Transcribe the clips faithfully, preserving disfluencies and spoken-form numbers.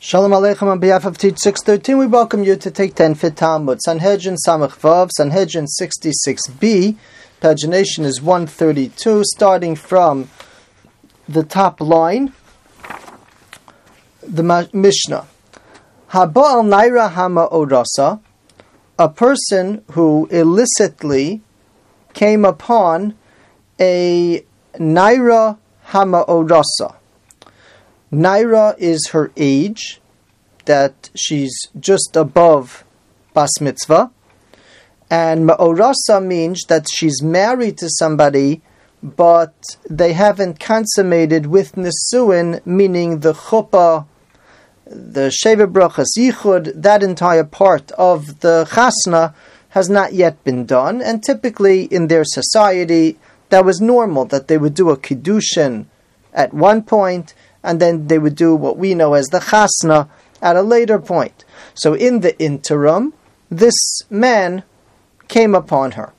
Shalom Aleichem on behalf of Teach six thirteen, we welcome you to take ten Fit Talmud. Sanhedrin Samach Vav, Sanhedrin sixty-six b, pagination is one thirty-two, starting from the top line, the Mishnah. Haba'al Naira Hama Orasa, a person who illicitly came upon a Naira Hama Orasa. Naira is her age, that she's just above Bas Mitzvah, and Ma'orasa means that she's married to somebody, but they haven't consummated with Nisuin, meaning the Chuppah, the Sheva Brachas Yichud, that entire part of the Chasna has not yet been done, and typically in their society, that was normal, that they would do a Kiddushin at one point, and then they would do what we know as the chasna at a later point. So in the interim, this man came upon her.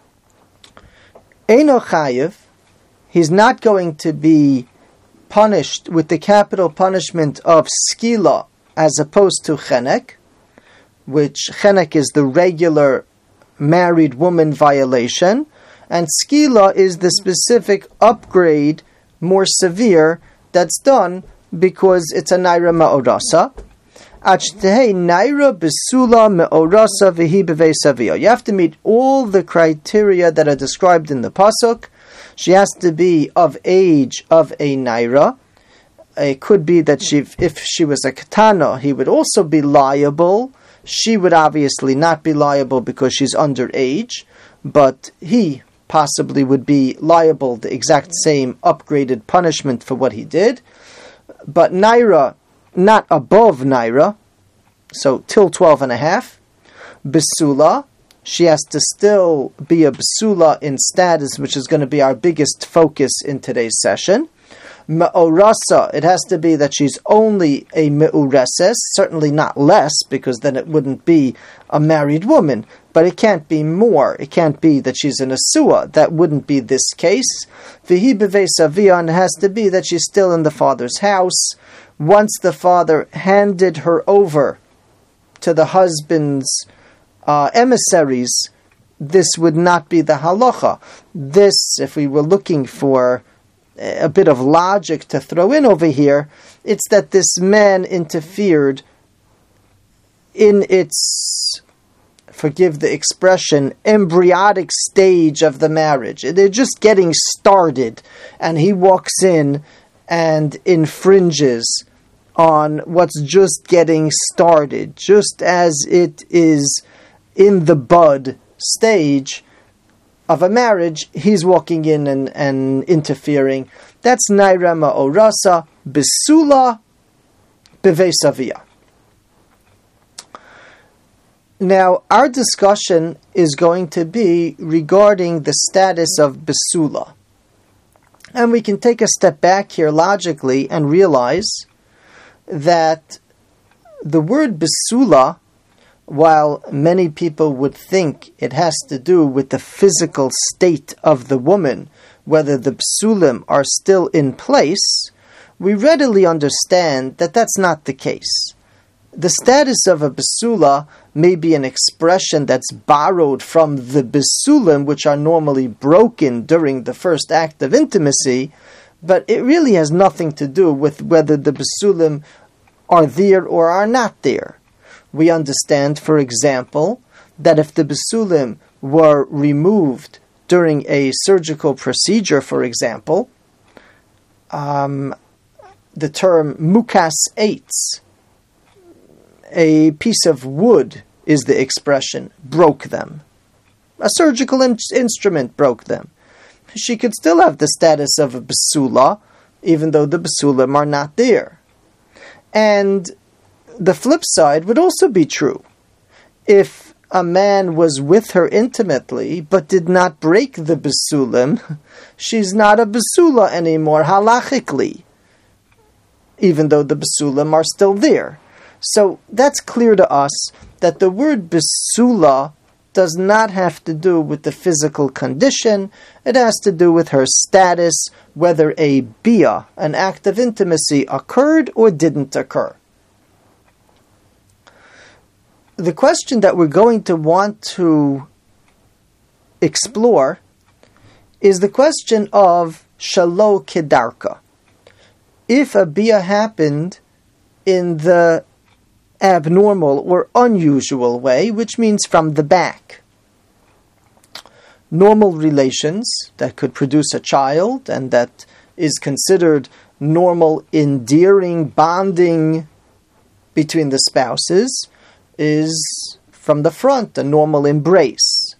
Eino chayiv, he's not going to be punished with the capital punishment of skila as opposed to chenek, which chenek is the regular married woman violation, and skila is the specific upgrade, more severe, that's done because it's a naira ma'orasa. Achtehei naira besula ma'orasa v'hi b'vei savia. You have to meet all the criteria that are described in the pasuk. She has to be of age of a naira. It could be that she, if she was a katana, he would also be liable. She would obviously not be liable because she's underage, but he possibly would be liable the exact same upgraded punishment for what he did. But Naira, not above Naira, so till twelve and a half. Besula, she has to still be a Besula in status, which is going to be our biggest focus in today's session. Ma'orasa, it has to be that she's only a me'ureses, certainly not less, because then it wouldn't be a married woman. But it can't be more. It can't be that she's an asua. That wouldn't be this case. V'hi b'vei savia, and it has to be that she's still in the father's house. Once the father handed her over to the husband's uh, emissaries, this would not be the halacha. This, if we were looking for a bit of logic to throw in over here, it's that this man interfered in its, forgive the expression, embryonic stage of the marriage. They're just getting started, and he walks in and infringes on what's just getting started, just as it is in the bud stage of a marriage. He's walking in and, and interfering. That's Naira Ma'orasa Besula B'vei Savia. Now, our discussion is going to be regarding the status of Besula. And we can take a step back here logically and realize that the word Besula, while many people would think it has to do with the physical state of the woman, whether the Besulim are still in place, we readily understand that that's not the case. The status of a Besula may be an expression that's borrowed from the Besulim, which are normally broken during the first act of intimacy, but it really has nothing to do with whether the Besulim are there or are not there. We understand, for example, that if the Besulim were removed during a surgical procedure, for example, um, the term mukas eitz, a piece of wood is the expression, broke them. A surgical in- instrument broke them. She could still have the status of a Besula, even though the Besulim are not there. And the flip side would also be true. If a man was with her intimately, but did not break the Besulim, she's not a Besula anymore, halachically, even though the Besulim are still there. So that's clear to us that the word Besula does not have to do with the physical condition. It has to do with her status, whether a bia, an act of intimacy, occurred or didn't occur. the question that we're going to want to explore is the question of shalo kedarka. If a bia happened in the abnormal or unusual way, which means from the back, normal relations that could produce a child and that is considered normal, endearing bonding between the spouses is from the front, a normal embrace.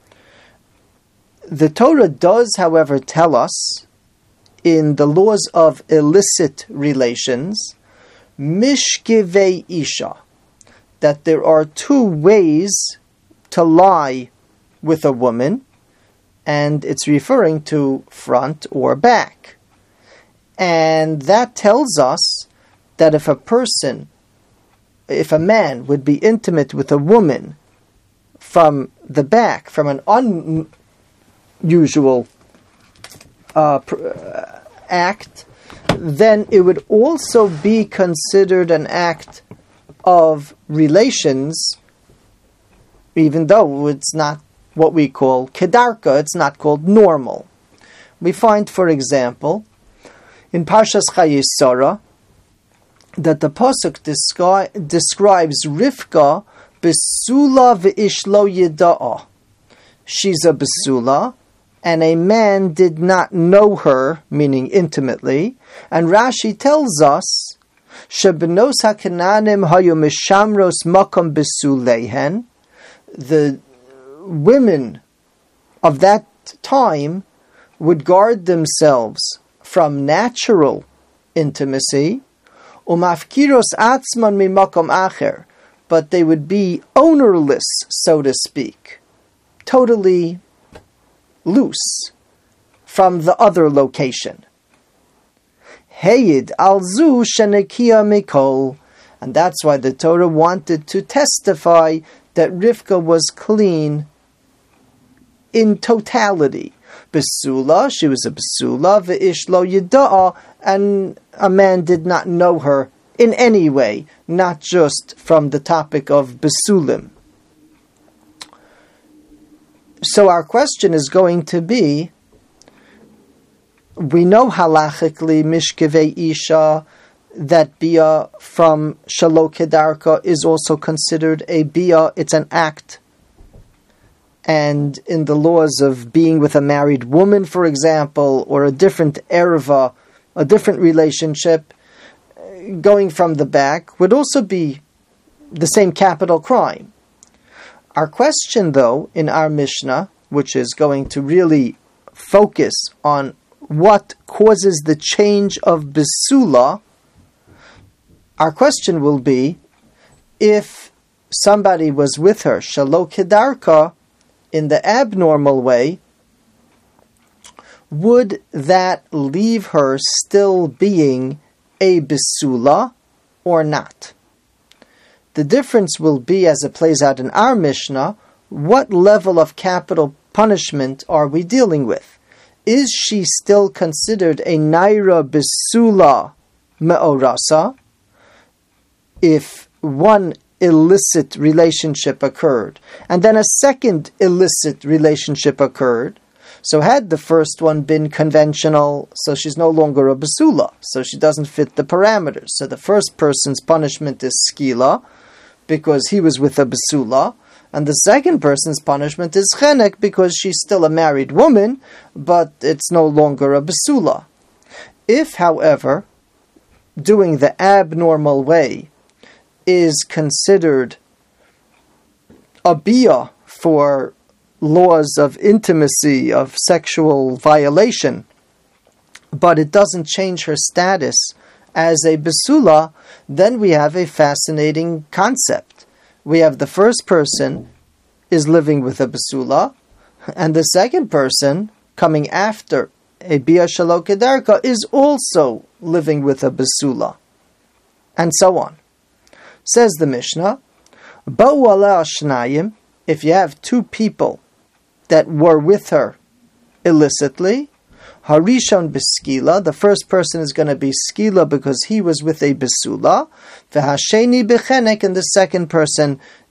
The Torah does, however, tell us in the laws of illicit relations, mishkevei isha, that there are two ways to lie with a woman, and it's referring to front or back. And that tells us that if a person, if a man would be intimate with a woman from the back, from an unusual uh, act, then it would also be considered an act of relations, even though it's not what we call kedarka, it's not called normal. We find, for example, in Parshas Chayei Sarah, that the pasuk descri- describes Rivka besula v'ish lo yida'a. She's a besula, and a man did not know her, meaning intimately. And Rashi tells us, shebenos haKananim hayu mishamros makom besulehen. The women of that time would guard themselves from natural intimacy, umafkiros atzman mimakom acher, but they would be ownerless, so to speak, totally loose from the other location. Heyid alzu shenekia mikol, and that's why the Torah wanted to testify that Rivka was clean in totality. Besula, she was a besula, ve'ish lo yida'a, and a man did not know her in any way, not just from the topic of besulim. So our question is going to be, we know halachically mishkevei isha, that bia from shalo kedarka is also considered a bia, it's an act. And in the laws of being with a married woman, for example, or a different erva, a different relationship, going from the back would also be the same capital crime. Our question, though, in our Mishnah, which is going to really focus on what causes the change of besula, our question will be, if somebody was with her, shalo kedarka, in the abnormal way, would that leave her still being a besula or not? The difference will be, as it plays out in our Mishnah, what level of capital punishment are we dealing with? Is she still considered a naira besula me'orasa if one illicit relationship occurred, and then a second illicit relationship occurred? So had the first one been conventional, so she's no longer a besula, so she doesn't fit the parameters. So the first person's punishment is skila, because he was with a besula, and the second person's punishment is chenek, because she's still a married woman, but it's no longer a besula. If, however, doing the abnormal way is considered a bia for laws of intimacy, of sexual violation, but it doesn't change her status as a besula, then we have a fascinating concept. We have the first person is living with a besula, and the second person, coming after a bia shalo kedarka, is also living with a besula, and so on. Says the Mishnah, Ba'u ala shnayim, if you have two people that were with her illicitly, Harishon beskila, the first person is going to be skila because he was with a besula, v'hasheni bechenek, and the second person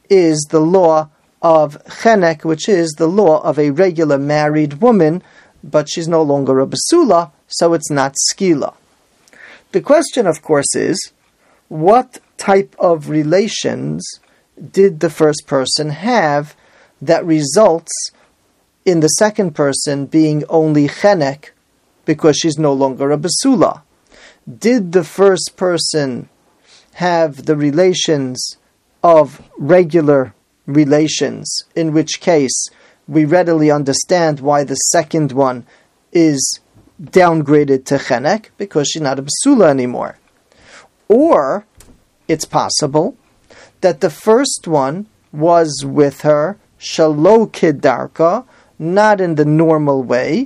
is the law of chenek, which is the law of a regular married woman, but she's no longer a basula, so it's not skila. The question, of course, is, what type of relations did the first person have that results in the second person being only chenek because she's no longer a basula? Did the first person have the relations of regular relations, in which case we readily understand why the second one is downgraded to chenek, because she's not a basula anymore? Or it's possible that the first one was with her shalo kedarka, not in the normal way,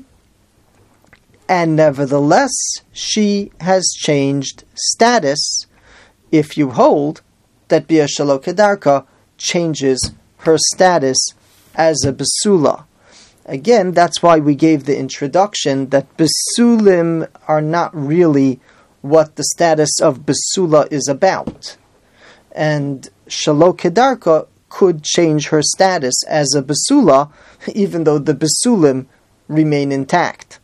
and nevertheless she has changed status, if you hold that bia shalo kedarka changes her status as a basula. Again, that's why we gave the introduction that basulim are not really what the status of basula is about. And shalo kedarka could change her status as a basula, even though the basulim remain intact.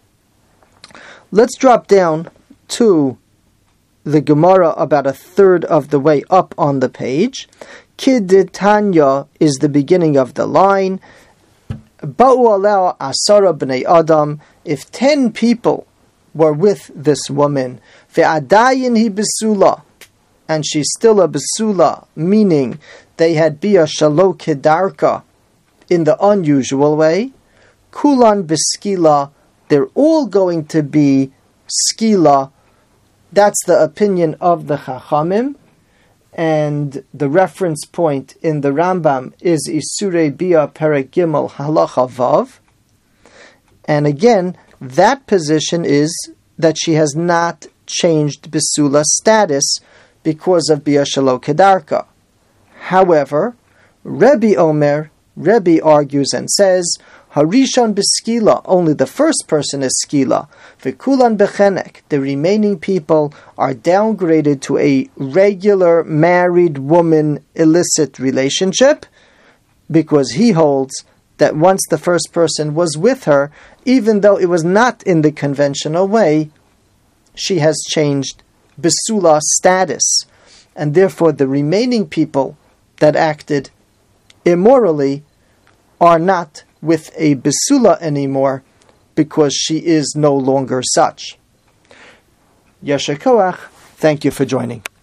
Let's drop down to the Gemara about a third of the way up on the page. Kiditanya is the beginning of the line. Ba'u aleh asara b'nei adam. If ten people were with this woman, ve'adayin hi basula, and she's still a basula, meaning they had bia shalo kedarka in the unusual way, kulan beskila, they're all going to be skila. That's the opinion of the Chachamim, and the reference point in the Rambam is Isurei Bia Perek Gimel Halacha Vav. And again, that position is that she has not changed Basula status because of Bia Shalo Kedarka. However, Rebbe Omer, Rebbe argues and says, Harishon beskila, only the first person is skila. V'kulan bechenek, the remaining people are downgraded to a regular married woman illicit relationship, because he holds that once the first person was with her, even though it was not in the conventional way, she has changed basula status, and therefore the remaining people that acted immorally are not with a basula anymore, because she is no longer such. Yasher Koach, thank you for joining.